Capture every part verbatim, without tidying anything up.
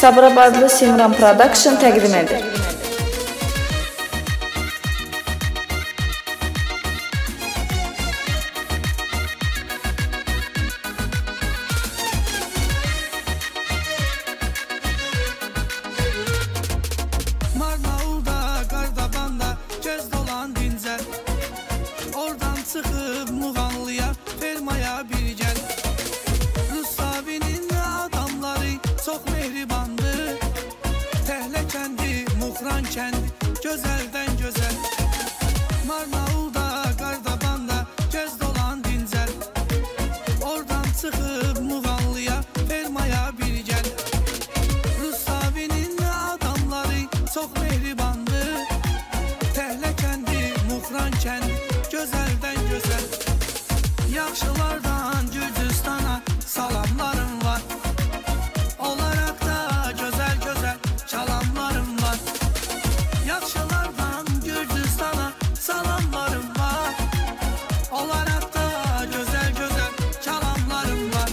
Sabirabadlı Simran Production təqdim edir. Marnaulda, Qardabanda göz dolan dincəl. Oradan çıxıb Muğanlıya, fermaya bir gəl. Rusavinin adamları çox mehribandır. Təhlə kəndi, Muğran kəndi, gözəldən gözəl. Marnaulda, Qardabanda göz dolan dincəl. Oradan çıxıb Muğanlıya, fermaya bir gəl. Rusavinin adamları çox mehribandır. Təhlə kəndi, Muğran kəndi, gözəldən gözəl. Yaxşılardan Gürcüstana salamlarım var. Olaraq da gözəl gözəl çalanlarım var. Yaxşılardan Gürcüstana salamlarım var. Olaraq da gözəl gözəl çalanlarım var.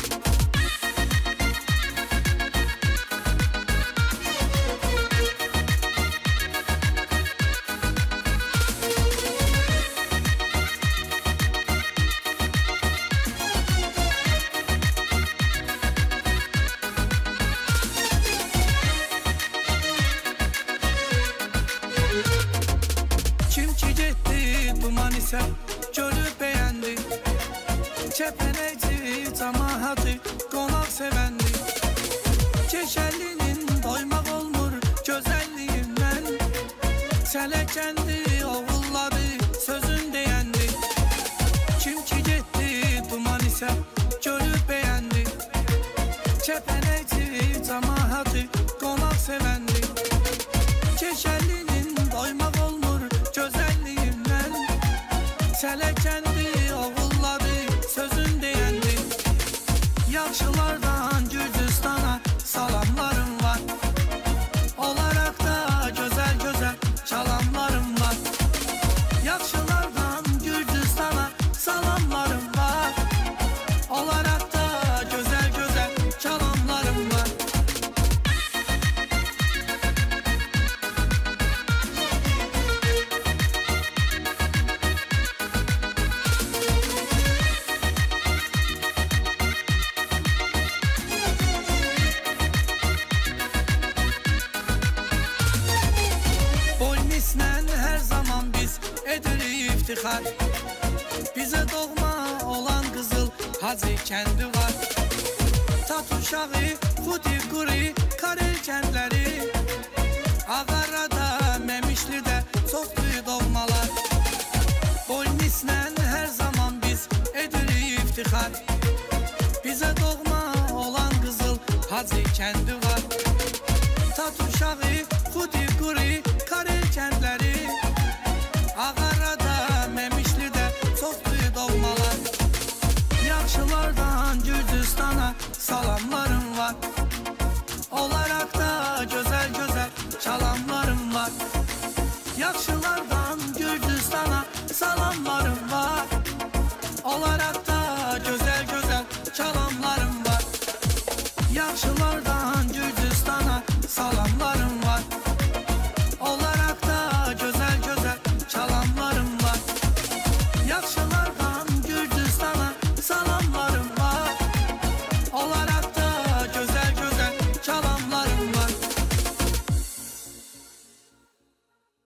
Kim ki getdi duman isə görüb bəyəndi. Kəpənəkçi cəmaatı qonaq sevəndi. Keşəlinin doymaq olmur gözəlliyindən. Sələkəndi oğulları sözün deyəndi. Kim ki getdi duman isə görüb bəyəndi. Kəpənəkçi cəmaatı qonaq sevəndi. Keşəlinin doymaq olmur gözəlliyindən. Sələkəndi oğulları sözün deyəndi. Yaxşılardan Gürcüstana salamlarım var. Olaraq da gözəl gözəl çalanlarım var. Yaxşılardan Gürcüstana salamlarım var. Olaraq da gözəl gözəl çalanlarım var. Boynislə hər zaman biz edirik iftixar. Bizə doğma olan qızıl Hacı kəndi var. Tat uşağı, Xuti quri, Karel kəndləri. Ağarada, Məmişlidə çoxdur doğmalar. Boynislə hər zaman biz edirik iftixar. Bizə doğma olan qızıl Hacı kəndi var. Tat uşağı, Xuti quri, Karel kəndləri. Ağa